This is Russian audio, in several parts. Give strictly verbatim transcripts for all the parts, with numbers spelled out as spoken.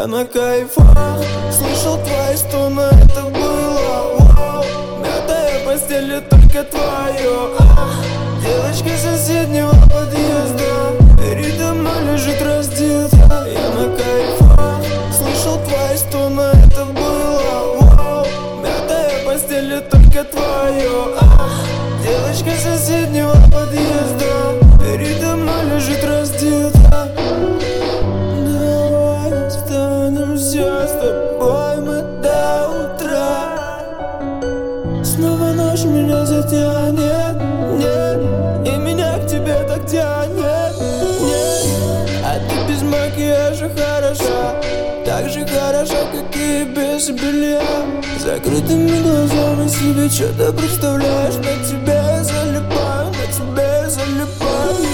Я на кайфах, слышал твои стоны, это было вау. Мятая постель и только твое. Девочка соседнего подъезда передо мной лежит раздета. Я на кайфах, слышал твои стоны, это было вау. Мятая постель и только твое. Девочка соседнего подъезда передо мной лежит раздета. Давай останемся с тобой мы до утра. Снова ночь меня затянет, нет, и меня к тебе так тянет, нет. А ты без макияжа хороша, так же хороша, как и без белья. Закрытыми глазами себе что-то представляешь, на тебе залипаю, на тебе залипаю.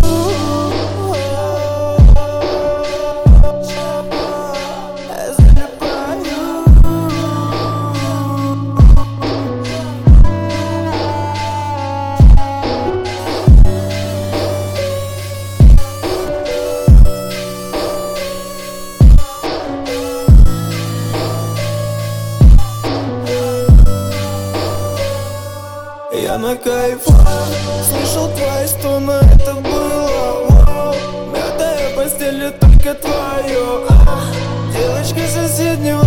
Я на кайфах, слышал твои стоны, это было вау. Мятая постель и только твое. Девочка соседнего